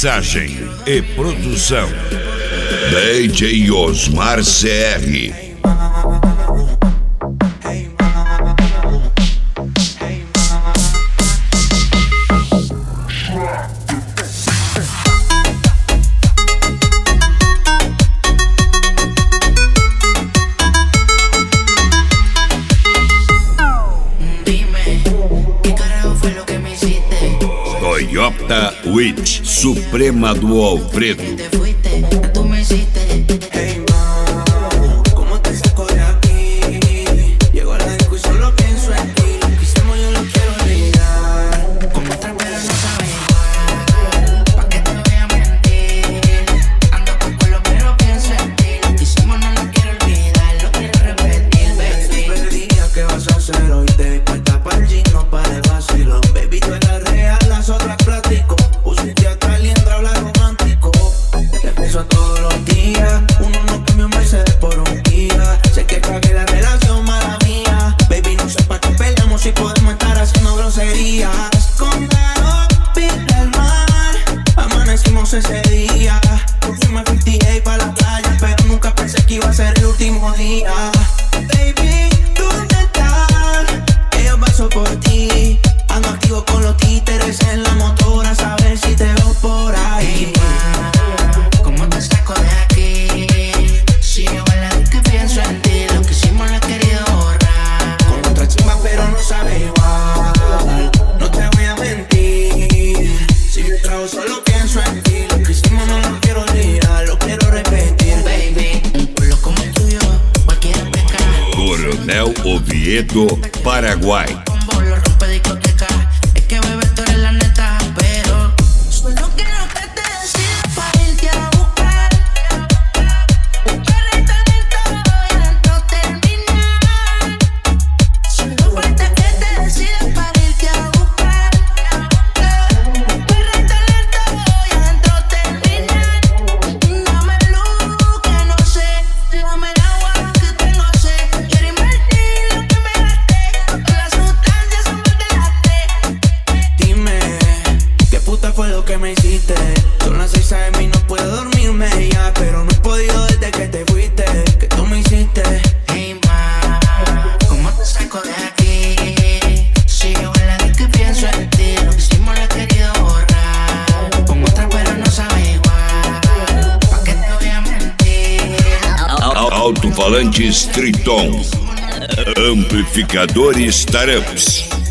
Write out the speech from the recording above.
Mixagem e produção DJ Osmar CR. Toyota Witch, Suprema do Alfredo. Ese día fuimos 58 para la playa, pero nunca pensé que iba a ser el último día. Baby, ¿dónde estás? Yo paso por ti. Ando activo con los títeres en la motora, a saber si te veo por ahí. ¿Cómo te saco de aquí? Si yo a la vez que pienso en ti, lo que hicimos lo he querido borrar. Con otra chimba pero no sabe igual. No te voy a mentir. Si yo trago solo pienso en ti. Lo que hicimos no lo quiero olvidar, lo quiero repetir. Baby, un culo como el tuyo, cualquiera peca. Coronel Oviedo, Paraguay. Combo lo rompe discoteca. Es que bebé tú eres la neta, pero solo quiero que te decidas para irte a buscar. Un perrito lento y adentro terminar. Solo falta que te decidas para irte a buscar. Un perrito lento y adentro terminar. Dame luz que no sé, dame el agua que tengo sed. Quiero invertir lo que me gasté, todas las sustancias son más de las 3. Dime, ¿qué puta fue lo que me hiciste? Son las 6 AM y no puedo dormirme ya, pero no he podido desde que te fuiste. ¿Qué tú me hiciste? Hey ma, ¿cómo te saco de aquí? Si yo en la que pienso en ti, lo que hicimos lo he querido borrar. Con otra pero no sabe igual, ¿pa' qué te voy a mentir? Alto-falantes Triton. Amplificadores Tarups.